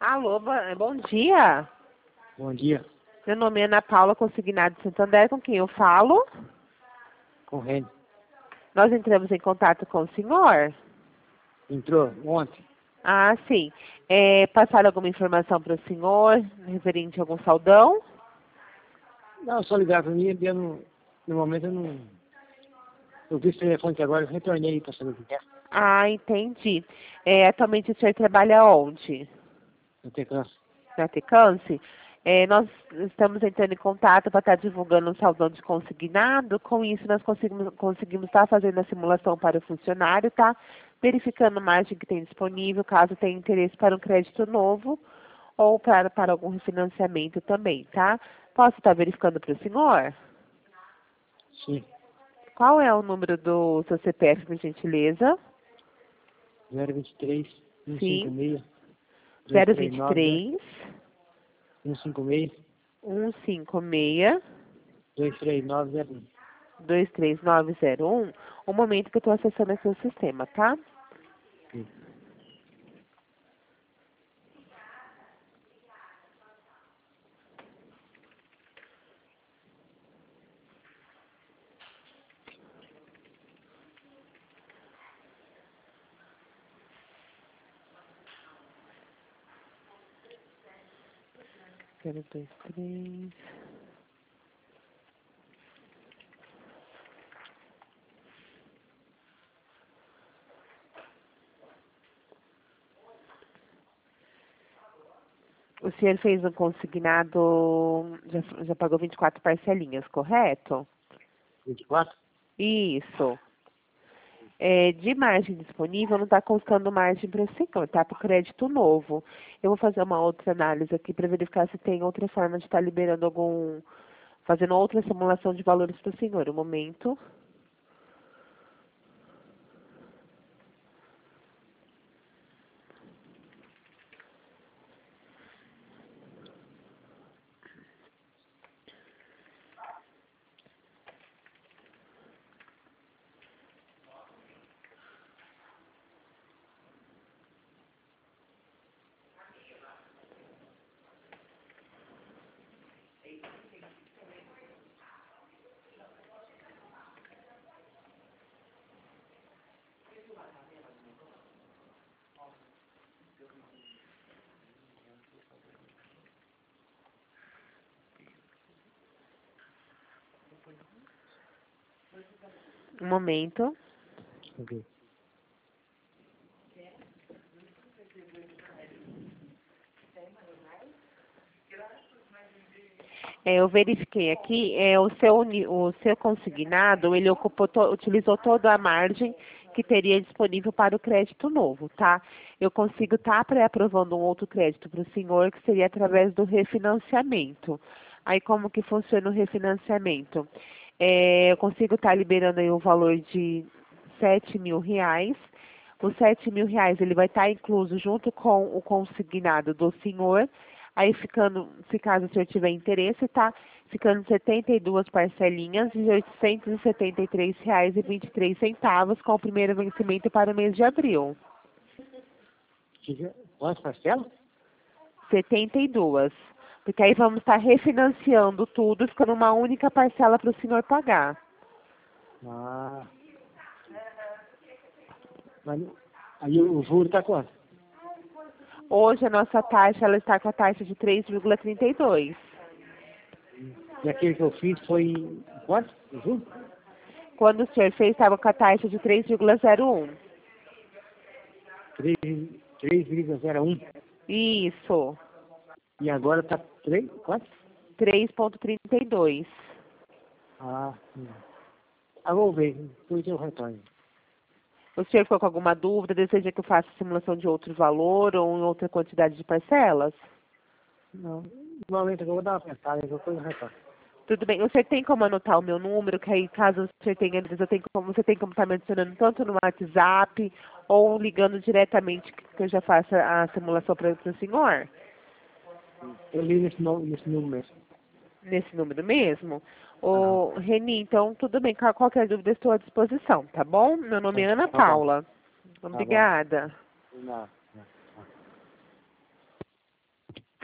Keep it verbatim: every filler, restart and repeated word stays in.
Alô, bo- bom dia. Bom dia, Meu nome é Ana Paula, consignado de Santander, com quem eu falo. com o Reni. Nós entramos em contato com o senhor. Entrou ontem? Ah, sim. É, passaram alguma informação para o senhor, referente a algum saldão? Não, só ligar para mim, eu não, no momento eu não... Eu vi esse telefone que agora, eu retornei para saber o que é. Ah, entendi. É, atualmente o senhor trabalha onde? Eu tenho câncer. Na Tecance? É, nós estamos entrando em contato para estar divulgando um saldão de consignado. Com isso, nós conseguimos, conseguimos estar fazendo a simulação para o funcionário, tá? Verificando a margem que tem disponível, caso tenha interesse para um crédito novo ou para, para algum refinanciamento também, tá? Posso estar verificando para o senhor? Sim, Qual é o número do seu C P F, por gentileza? zero vinte e três, cento e cinquenta Sim, e seis, dois zero três vinte e nove, três, cento e cinquenta e seis, cento e cinquenta e seis, dois três nove zero um. dois três nove zero um. O momento que eu estou acessando aqui o sistema, tá? Sim. Zero dois três. O senhor fez um consignado, já, já pagou vinte e quatro parcelinhas, correto? vinte e quatro? Isso. É, de margem disponível, não está constando margem para o senhor, tá? Para o crédito novo. Eu vou fazer uma outra análise aqui para verificar se tem outra forma de estar liberando algum, fazendo outra simulação de valores para o senhor. Um momento. Um momento. Ok. É, eu verifiquei aqui, é, o, seu, uni- o seu consignado, ele ocupou to- utilizou toda a margem que teria disponível para o crédito novo, tá? Eu consigo estar pré-aprovando um outro crédito para o senhor, que seria através do refinanciamento. Aí, como que funciona o refinanciamento? É, eu consigo estar liberando aí o valor de sete mil reais. Os sete mil reais, ele vai estar incluso junto com o consignado do senhor. Aí ficando, se caso o senhor tiver interesse, tá? Ficando setenta e duas parcelinhas de oitocentos e setenta e três reais e vinte e três centavos, com o primeiro vencimento para o mês de abril. Fica- Quantas parcelas? setenta e duas. Porque aí vamos estar refinanciando tudo, ficando uma única parcela para o senhor pagar. Ah. Mas, aí o juro está quanto? Hoje a nossa taxa, ela está com a taxa de três vírgula trinta e dois. E aquele que eu fiz foi quanto? O juro? Quando o senhor fez, estava com a taxa de três vírgula zero um. três vírgula zero um. Isso, E agora está três? Quanto? três vírgula trinta e dois. Ah, hum. Ah, vou ver. Depois eu retorno. O senhor ficou com alguma dúvida? Deseja que eu faça simulação de outro valor ou em outra quantidade de parcelas? Não. Normalmente eu vou dar uma pensada, depois eu retorno. Tudo bem. O senhor tem como anotar o meu número, que aí caso o senhor tenha dúvidas, eu tenho como, você tem como estar me adicionando tanto no WhatsApp ou ligando diretamente que que eu já faça a simulação para o senhor? Eu li nesse, nome, nesse número mesmo. Nesse número mesmo? Aham. Ô, Reni, então tudo bem. Qual- Qualquer dúvida estou à disposição, tá bom? Meu nome é Então, Ana tá bom. Paula. Tá bom. Obrigada. Não.